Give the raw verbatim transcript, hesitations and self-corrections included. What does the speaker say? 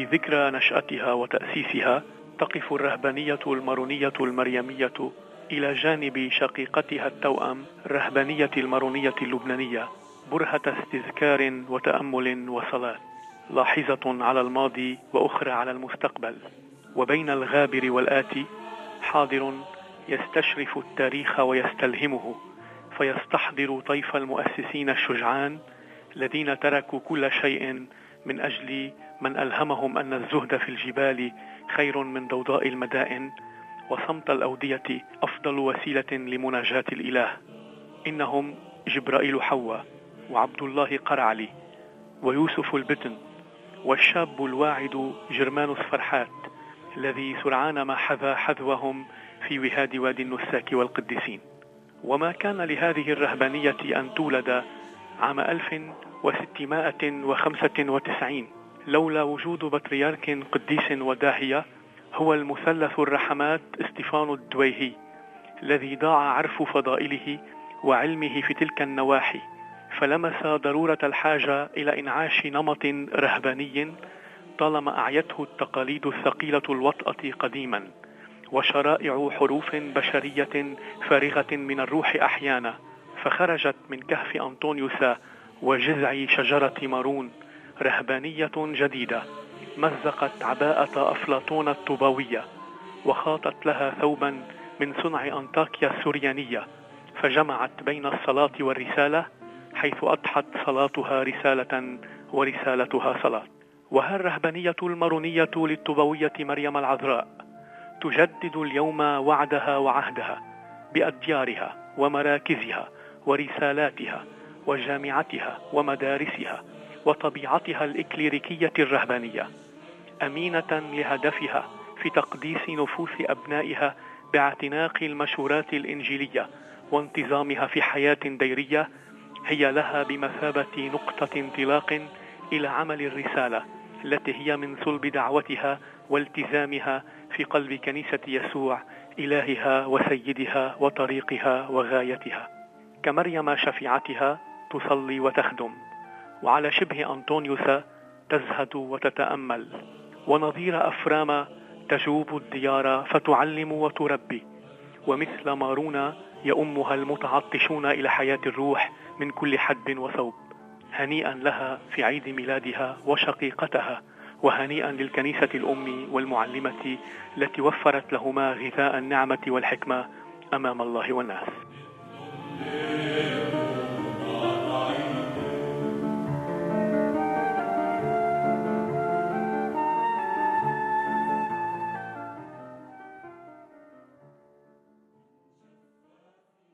في ذكرى نشأتها وتأسيسها تقف الرهبانية المارونية المريمية إلى جانب شقيقتها التوأم الرهبانية المارونية اللبنانية برهة استذكار وتأمل وصلاة، لاحظة على الماضي وأخرى على المستقبل، وبين الغابر والآتي حاضر يستشرف التاريخ ويستلهمه، فيستحضر طيف المؤسسين الشجعان الذين تركوا كل شيء من أجل من ألهمهم أن الزهد في الجبال خير من ضوضاء المدائن، وصمت الأودية أفضل وسيلة لمناجاة الإله. إنهم جبرائيل حواء، وعبد الله قرعلي، ويوسف البتن، والشاب الواعد جرمانوس فرحات الذي سرعان ما حذا حذوهم في وهاد وادي النساك والقديسين. وما كان لهذه الرهبانية أن تولد عام ألف وستمائة وخمسة وتسعين لولا وجود بطريرك قديس وداهية هو المثلث الرحمات استفان الدويهي، الذي ضاع عرف فضائله وعلمه في تلك النواحي، فلمس ضرورة الحاجة إلى إنعاش نمط رهباني طالما أعيته التقاليد الثقيلة الوطأة قديما، وشرائع حروف بشرية فارغة من الروح أحيانا، فخرجت من كهف أنطونيوس وجذع شجرة مارون رهبانية جديدة مزقت عباءة أفلاطون الطوباوية، وخاطت لها ثوبا من صنع أنطاكيا السريانية، فجمعت بين الصلاة والرسالة، حيث أضحت صلاتها رسالة ورسالتها صلاة. وها الرهبانية المارونية للطوباوية مريم العذراء تجدد اليوم وعدها وعهدها بأديارها ومراكزها ورسالاتها وجامعتها ومدارسها وطبيعتها الإكليريكية الرهبانية، أمينة لهدفها في تقديس نفوس أبنائها باعتناق المشورات الإنجيلية وانتظامها في حياة ديرية، هي لها بمثابة نقطة انطلاق إلى عمل الرسالة التي هي من صلب دعوتها والتزامها في قلب كنيسة يسوع إلهها وسيدها وطريقها وغايتها. كمريم شفيعتها تصلي وتخدم، وعلى شبه أنطونيوس تزهد وتتأمل، ونظير أفرام تجوب الديار فتعلم وتربي، ومثل مارون يؤمها المتعطشون إلى حياة الروح من كل حد وثوب. هنيئا لها في عيد ميلادها وشقيقتها، وهنيئا للكنيسة الأم والمعلمة التي وفرت لهما غذاء النعمة والحكمة أمام الله والناس.